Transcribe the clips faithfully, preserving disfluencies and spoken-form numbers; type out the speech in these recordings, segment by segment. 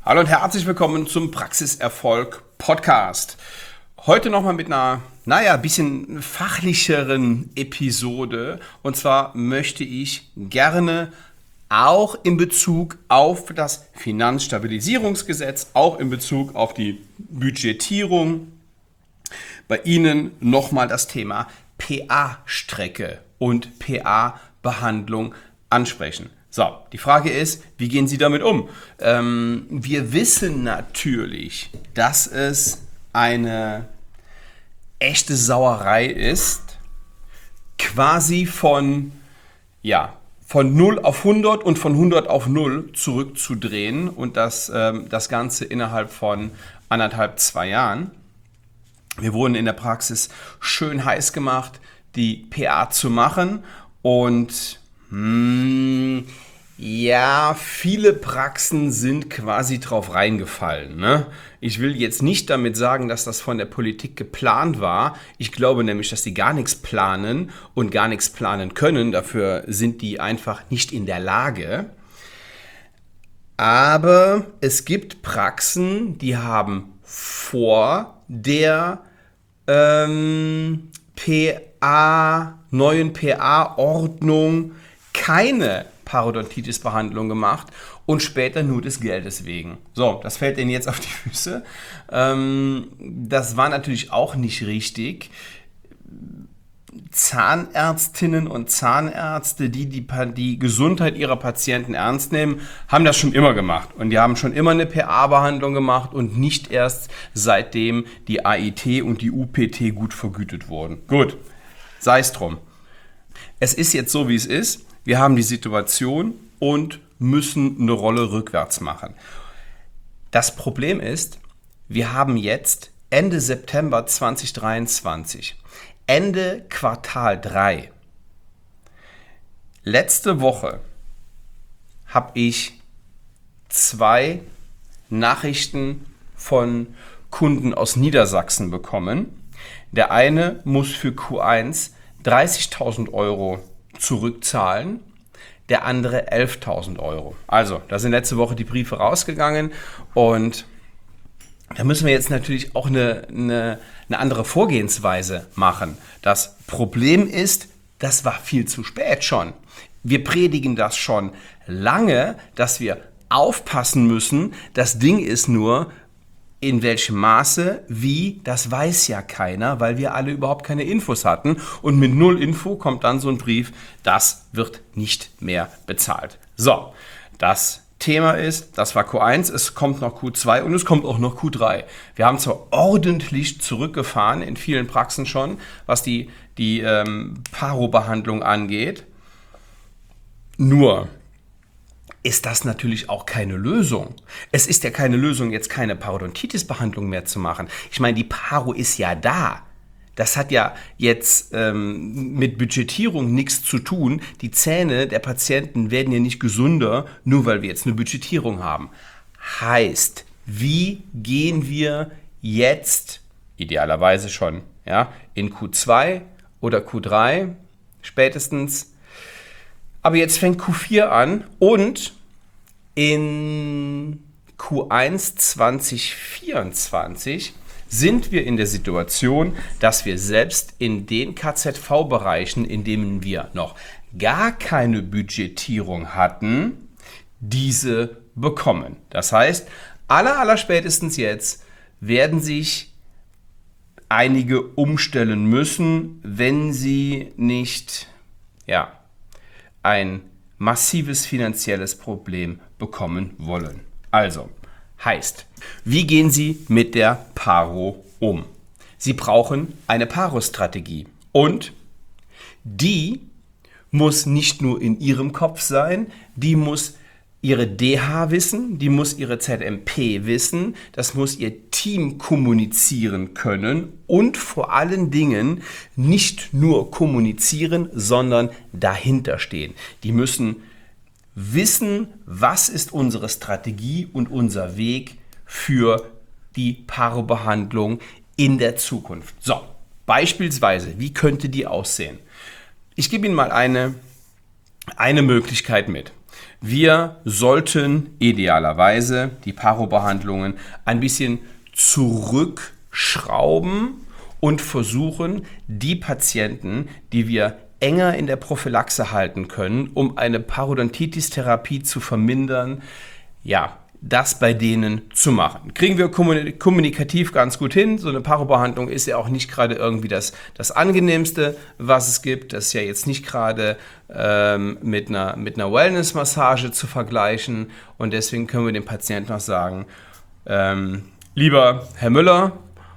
Hallo und herzlich willkommen zum Praxiserfolg Podcast. Heute nochmal mit einer, naja, bisschen fachlicheren Episode. Und zwar möchte ich gerne auch in Bezug auf das Finanzstabilisierungsgesetz, auch in Bezug auf die Budgetierung, bei Ihnen nochmal das Thema P A-Strecke und P A-Behandlung ansprechen. So, die Frage ist, wie gehen Sie damit um? Ähm, wir wissen natürlich, dass es eine echte Sauerei ist, quasi von, ja, von null auf hundert und von hundert auf null zurückzudrehen und das, ähm, das Ganze innerhalb von anderthalb, zwei Jahren. Wir wurden in der Praxis schön heiß gemacht, die P A zu machen und hm, ja, viele Praxen sind quasi drauf reingefallen. Ne? Ich will jetzt nicht damit sagen, dass das von der Politik geplant war. Ich glaube nämlich, dass die gar nichts planen und gar nichts planen können. Dafür sind die einfach nicht in der Lage. Aber es gibt Praxen, die haben vor der ähm, P A, neuen P A-Ordnung keine Parodontitis-Behandlung gemacht und später nur des Geldes wegen. So, das fällt Ihnen jetzt auf die Füße. Ähm, das war natürlich auch nicht richtig. Zahnärztinnen und Zahnärzte, die, die die Gesundheit ihrer Patienten ernst nehmen, haben das schon immer gemacht. Und die haben schon immer eine P A-Behandlung gemacht und nicht erst seitdem die A I T und die U P T gut vergütet wurden. Gut, sei es drum. Es ist jetzt so, wie es ist. Wir haben die Situation und müssen eine Rolle rückwärts machen. Das Problem ist, wir haben jetzt Ende September zweitausenddreiundzwanzig, Ende Quartal drei. Letzte Woche habe ich zwei Nachrichten von Kunden aus Niedersachsen bekommen. Der eine muss für Q eins dreißigtausend Euro zurückzahlen, der andere elftausend Euro. Also, da sind letzte Woche die Briefe rausgegangen und da müssen wir jetzt natürlich auch eine, eine, eine andere Vorgehensweise machen. Das Problem ist, das war viel zu spät schon. Wir predigen das schon lange, dass wir aufpassen müssen. Das Ding ist nur, in welchem Maße, wie, das weiß ja keiner, weil wir alle überhaupt keine Infos hatten. Und mit null Info kommt dann so ein Brief, das wird nicht mehr bezahlt. So, das Thema ist, das war Q eins, es kommt noch Q zwei und es kommt auch noch Q drei. Wir haben zwar ordentlich zurückgefahren, in vielen Praxen schon, was die, die ähm, Paro-Behandlung angeht. Nur ist das natürlich auch keine Lösung. Es ist ja keine Lösung, jetzt keine Parodontitis-Behandlung mehr zu machen. Ich meine, die Paro ist ja da. Das hat ja jetzt ähm, mit Budgetierung nichts zu tun. Die Zähne der Patienten werden ja nicht gesünder, nur weil wir jetzt eine Budgetierung haben. Heißt, wie gehen wir jetzt, idealerweise schon, ja, in Q zwei oder Q drei spätestens, aber jetzt fängt Q vier an und in Q eins zweitausendvierundzwanzig sind wir in der Situation, dass wir selbst in den K Z V-Bereichen, in denen wir noch gar keine Budgetierung hatten, diese bekommen. Das heißt, aller, aller spätestens jetzt werden sich einige umstellen müssen, wenn sie nicht, ja, ein massives finanzielles Problem bekommen wollen. Also, heißt, wie gehen Sie mit der Paro um? Sie brauchen eine Paro-Strategie und die muss nicht nur in Ihrem Kopf sein, die muss Ihre D H wissen, die muss Ihre Z M P wissen, das muss Ihr Team kommunizieren können und vor allen Dingen nicht nur kommunizieren, sondern dahinter stehen. Die müssen wissen, was ist unsere Strategie und unser Weg für die Paro-Behandlung in der Zukunft. So, beispielsweise, wie könnte die aussehen? Ich gebe Ihnen mal eine, eine Möglichkeit mit. Wir sollten idealerweise die Parobehandlungen ein bisschen zurückschrauben und versuchen, die Patienten, die wir enger in der Prophylaxe halten können, um eine Parodontitis-Therapie zu vermindern, ja, das bei denen zu machen. Kriegen wir kommunikativ ganz gut hin. So eine Parobehandlung ist ja auch nicht gerade irgendwie das, das Angenehmste, was es gibt. Das ist ja jetzt nicht gerade ähm, mit einer, mit einer Wellness-Massage zu vergleichen. Und deswegen können wir dem Patienten auch sagen, ähm, lieber Herr Müller,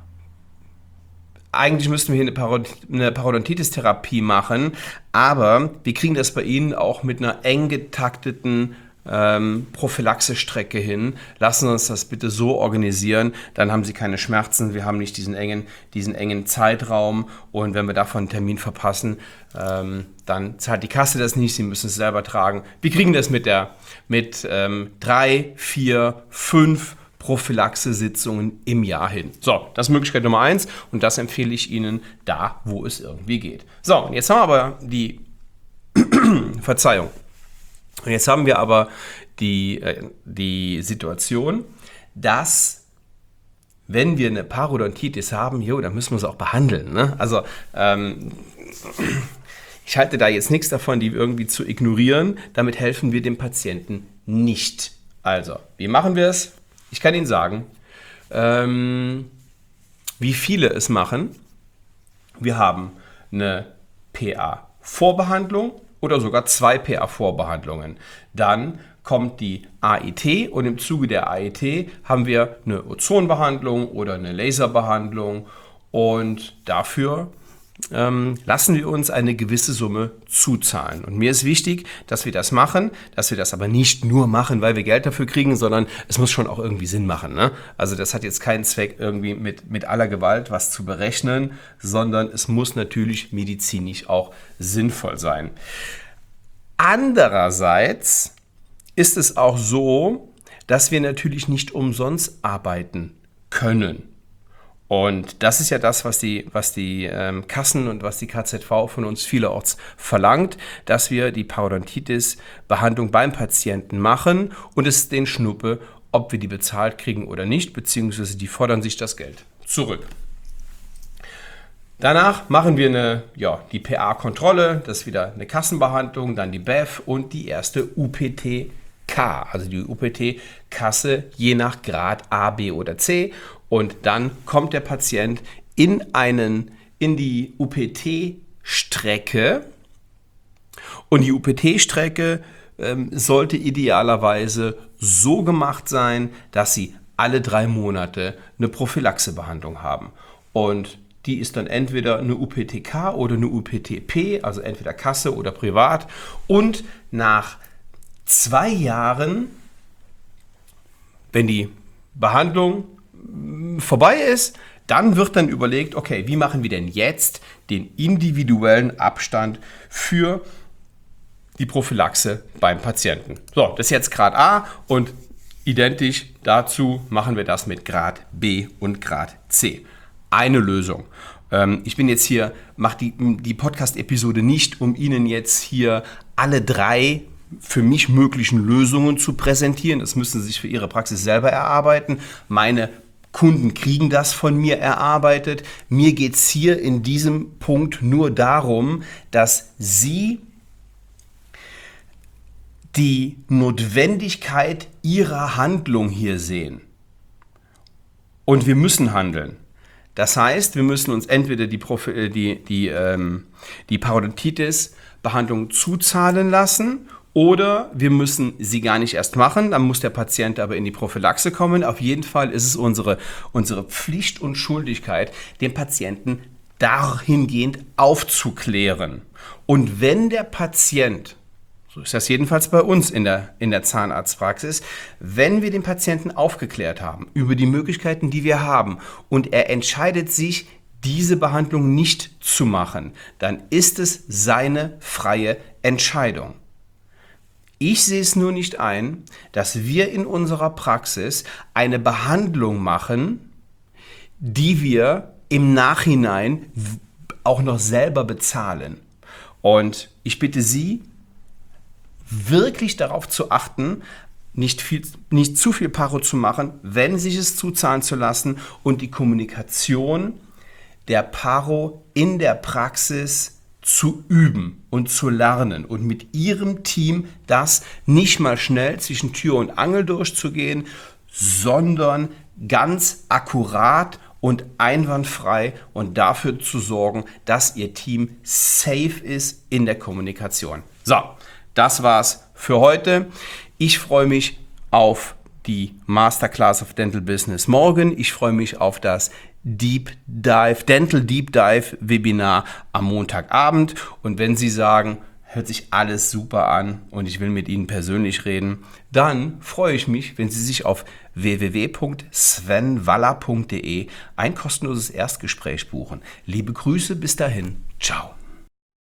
eigentlich müssten wir hier eine, Parod- eine Parodontitis-Therapie machen, aber wir kriegen das bei Ihnen auch mit einer eng getakteten Ähm, Prophylaxe-Strecke hin. Lassen Sie uns das bitte so organisieren, dann haben Sie keine Schmerzen, wir haben nicht diesen engen, diesen engen Zeitraum und wenn wir davon einen Termin verpassen, ähm, dann zahlt die Kasse das nicht, Sie müssen es selber tragen. Wir kriegen das mit, der, mit ähm, drei, vier, fünf Prophylaxe-Sitzungen im Jahr hin. So, das ist Möglichkeit Nummer eins und das empfehle ich Ihnen da, wo es irgendwie geht. So, und jetzt haben wir aber die Verzeihung. Und jetzt haben wir aber die, äh, die Situation, dass wenn wir eine Parodontitis haben, jo, dann müssen wir sie auch behandeln. Ne? Also ähm, ich halte da jetzt nichts davon, die irgendwie zu ignorieren. Damit helfen wir dem Patienten nicht. Also, wie machen wir es? Ich kann Ihnen sagen, ähm, wie viele es machen. Wir haben eine P A-Vorbehandlung oder sogar zwei P A-Vorbehandlungen. Dann kommt die A I T und im Zuge der A I T haben wir eine Ozonbehandlung oder eine Laserbehandlung und dafür ähm, lassen wir uns eine gewisse Summe zuzahlen. Und mir ist wichtig, dass wir das machen, dass wir das aber nicht nur machen, weil wir Geld dafür kriegen, sondern es muss schon auch irgendwie Sinn machen. Ne? Also das hat jetzt keinen Zweck, irgendwie mit, mit aller Gewalt was zu berechnen, sondern es muss natürlich medizinisch auch sinnvoll sein. Andererseits ist es auch so, dass wir natürlich nicht umsonst arbeiten können. Und das ist ja das, was die, was die ähm, Kassen und was die K Z V von uns vielerorts verlangt, dass wir die Parodontitis-Behandlung beim Patienten machen und es den Schnuppe, ob wir die bezahlt kriegen oder nicht, beziehungsweise die fordern sich das Geld zurück. Danach machen wir eine, ja, die P A-Kontrolle, das ist wieder eine Kassenbehandlung, dann die B E F und die erste U P T K, also die U P T-Kasse je nach Grad A, B oder C. Und dann kommt der Patient in, einen, in die U P T-Strecke und die U P T-Strecke ähm, sollte idealerweise so gemacht sein, dass Sie alle drei Monate eine Prophylaxebehandlung haben. Und die ist dann entweder eine U P T K oder eine U P T P, also entweder Kasse oder privat. Und nach zwei Jahren, wenn die Behandlung vorbei ist, dann wird dann überlegt, okay, wie machen wir denn jetzt den individuellen Abstand für die Prophylaxe beim Patienten. So, das ist jetzt Grad A und identisch dazu machen wir das mit Grad B und Grad C. Eine Lösung. Ähm, ich bin jetzt hier, mache die, die Podcast-Episode nicht, um Ihnen jetzt hier alle drei für mich möglichen Lösungen zu präsentieren. Das müssen Sie sich für Ihre Praxis selber erarbeiten. Meine Kunden kriegen das von mir erarbeitet. Mir geht es hier in diesem Punkt nur darum, dass Sie die Notwendigkeit Ihrer Handlung hier sehen. Und wir müssen handeln. Das heißt, wir müssen uns entweder die, Profi- die, die, ähm, die Parodontitis-Behandlung zuzahlen lassen oder wir müssen sie gar nicht erst machen, dann muss der Patient aber in die Prophylaxe kommen. Auf jeden Fall ist es unsere, unsere Pflicht und Schuldigkeit, den Patienten dahingehend aufzuklären. Und wenn der Patient, so ist das jedenfalls bei uns in der, in der Zahnarztpraxis, wenn wir den Patienten aufgeklärt haben über die Möglichkeiten, die wir haben und er entscheidet sich, diese Behandlung nicht zu machen, dann ist es seine freie Entscheidung. Ich sehe es nur nicht ein, dass wir in unserer Praxis eine Behandlung machen, die wir im Nachhinein auch noch selber bezahlen. Und ich bitte Sie, wirklich darauf zu achten, nicht, viel, nicht zu viel Paro zu machen, wenn sich es zuzahlen zu lassen und die Kommunikation der Paro in der Praxis zu üben und zu lernen und mit ihrem Team das nicht mal schnell zwischen Tür und Angel durchzugehen, sondern ganz akkurat und einwandfrei und dafür zu sorgen, dass ihr Team safe ist in der Kommunikation. So, das war's für heute. Ich freue mich auf die Masterclass of Dental Business morgen. Ich freue mich auf das Deep Dive, Dental Deep Dive Webinar am Montagabend. Und wenn Sie sagen, hört sich alles super an und ich will mit Ihnen persönlich reden, dann freue ich mich, wenn Sie sich auf w w w punkt sven waller punkt de ein kostenloses Erstgespräch buchen. Liebe Grüße, bis dahin. Ciao.